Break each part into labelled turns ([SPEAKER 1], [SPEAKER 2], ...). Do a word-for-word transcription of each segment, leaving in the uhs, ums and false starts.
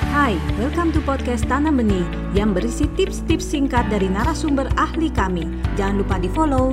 [SPEAKER 1] Hai, welcome to podcast Tanam Benih yang berisi tips-tips singkat dari narasumber ahli kami. Jangan lupa di-follow.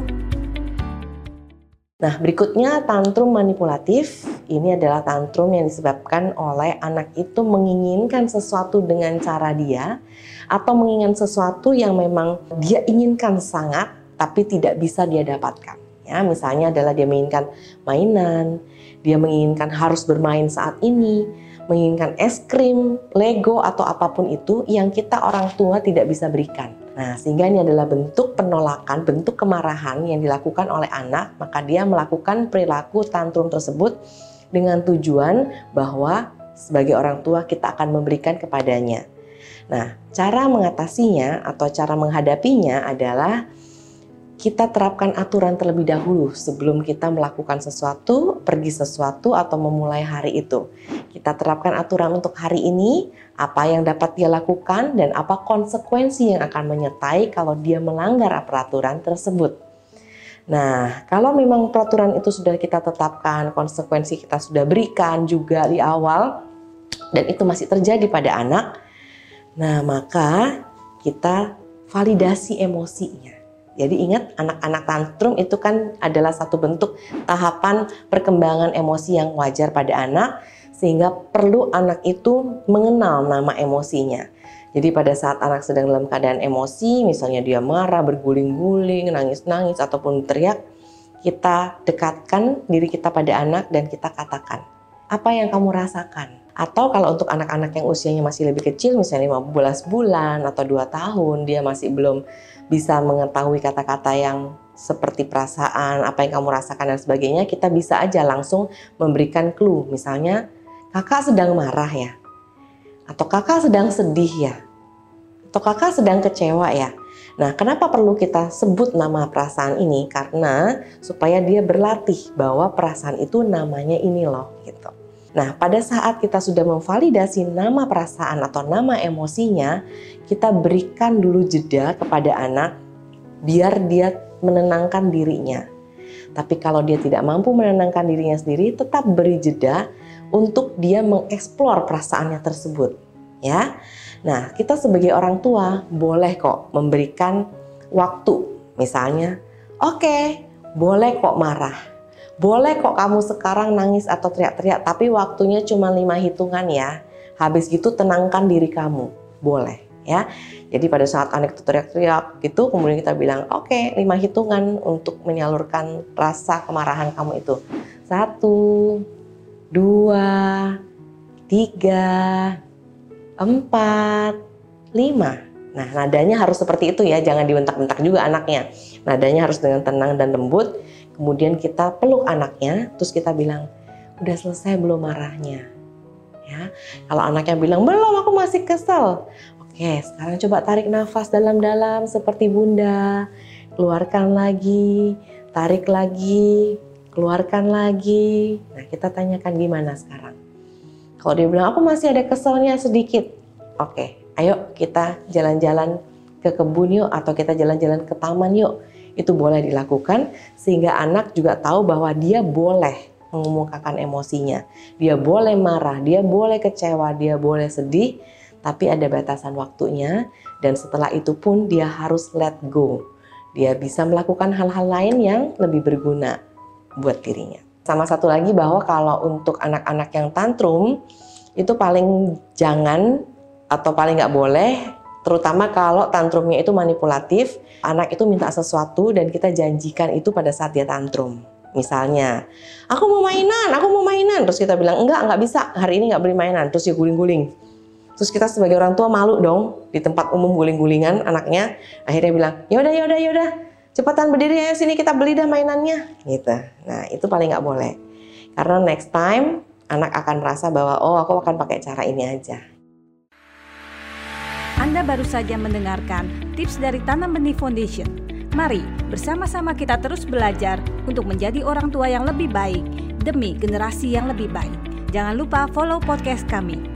[SPEAKER 2] Nah, berikutnya tantrum manipulatif. Ini adalah tantrum yang disebabkan oleh anak itu menginginkan sesuatu dengan cara dia atau menginginkan sesuatu yang memang dia inginkan sangat tapi tidak bisa dia dapatkan. Ya, misalnya adalah dia menginginkan mainan, dia menginginkan harus bermain saat ini, menginginkan es krim, Lego atau apapun itu yang kita orang tua tidak bisa berikan. Nah, sehingga ini adalah bentuk penolakan, bentuk kemarahan yang dilakukan oleh anak, maka dia melakukan perilaku tantrum tersebut dengan tujuan bahwa sebagai orang tua kita akan memberikan kepadanya. Nah, cara mengatasinya atau cara menghadapinya adalah kita terapkan aturan terlebih dahulu sebelum kita melakukan sesuatu, pergi sesuatu, atau memulai hari itu. Kita terapkan aturan untuk hari ini, apa yang dapat dia lakukan, dan apa konsekuensi yang akan menyertai kalau dia melanggar peraturan tersebut. Nah, kalau memang peraturan itu sudah kita tetapkan, konsekuensi kita sudah berikan juga di awal, dan itu masih terjadi pada anak, nah maka kita validasi emosinya. Jadi ingat, anak-anak tantrum itu kan adalah satu bentuk tahapan perkembangan emosi yang wajar pada anak, sehingga perlu anak itu mengenal nama emosinya. Jadi pada saat anak sedang dalam keadaan emosi, misalnya dia marah, berguling-guling, nangis-nangis, ataupun teriak, kita dekatkan diri kita pada anak dan kita katakan, apa yang kamu rasakan? Atau kalau untuk anak-anak yang usianya masih lebih kecil, misalnya lima belas bulan atau dua tahun, dia masih belum bisa mengetahui kata-kata yang seperti perasaan, apa yang kamu rasakan dan sebagainya, kita bisa aja langsung memberikan clue. Misalnya, kakak sedang marah ya, atau kakak sedang sedih ya, atau kakak sedang kecewa ya. Nah, kenapa perlu kita sebut nama perasaan ini? Karena supaya dia berlatih bahwa perasaan itu namanya ini loh, gitu. Nah, pada saat kita sudah memvalidasi nama perasaan atau nama emosinya, kita berikan dulu jeda kepada anak biar dia menenangkan dirinya. Tapi kalau dia tidak mampu menenangkan dirinya sendiri, tetap beri jeda untuk dia mengeksplor perasaannya tersebut. Ya. Nah, kita sebagai orang tua boleh kok memberikan waktu. Misalnya, oke, okay, boleh kok marah. Boleh kok kamu sekarang nangis atau teriak-teriak, tapi waktunya cuma lima hitungan ya. Habis gitu tenangkan diri kamu. Boleh ya. Jadi pada saat anak itu teriak-teriak gitu, kemudian kita bilang, oke, okay, lima hitungan untuk menyalurkan rasa kemarahan kamu itu. Satu, dua, tiga, empat, lima. Nah, nadanya harus seperti itu ya, jangan dibentak-bentak juga anaknya. Nadanya harus dengan tenang dan lembut. Kemudian kita peluk anaknya, terus kita bilang, udah selesai belum marahnya? Ya, kalau anaknya bilang, belum, aku masih kesel. Oke, sekarang coba tarik nafas dalam-dalam seperti bunda. Keluarkan lagi, tarik lagi, keluarkan lagi. Nah, kita tanyakan gimana sekarang? Kalau dia bilang, aku masih ada keselnya sedikit. Oke, ayo kita jalan-jalan ke kebun yuk, atau kita jalan-jalan ke taman yuk. Itu boleh dilakukan sehingga anak juga tahu bahwa dia boleh mengemukakan emosinya. Dia boleh marah, dia boleh kecewa, dia boleh sedih, tapi ada batasan waktunya dan setelah itu pun dia harus let go. Dia bisa melakukan hal-hal lain yang lebih berguna buat dirinya. Sama satu lagi bahwa kalau untuk anak-anak yang tantrum itu paling jangan atau paling nggak boleh, terutama kalau tantrumnya itu manipulatif, anak itu minta sesuatu dan kita janjikan itu pada saat dia tantrum. Misalnya, aku mau mainan, aku mau mainan. Terus kita bilang, enggak, enggak bisa, hari ini enggak beli mainan. Terus dia guling-guling. Terus kita sebagai orang tua malu dong, di tempat umum guling-gulingan anaknya. Akhirnya bilang, yaudah, yaudah, yaudah, cepetan berdiri ya, sini kita beli dah mainannya. Gitu. Nah, itu paling nggak boleh. Karena next time, anak akan merasa bahwa, oh aku akan pakai cara ini aja.
[SPEAKER 1] Anda baru saja mendengarkan tips dari Tanam Benih Foundation. Mari bersama-sama kita terus belajar untuk menjadi orang tua yang lebih baik demi generasi yang lebih baik. Jangan lupa follow podcast kami.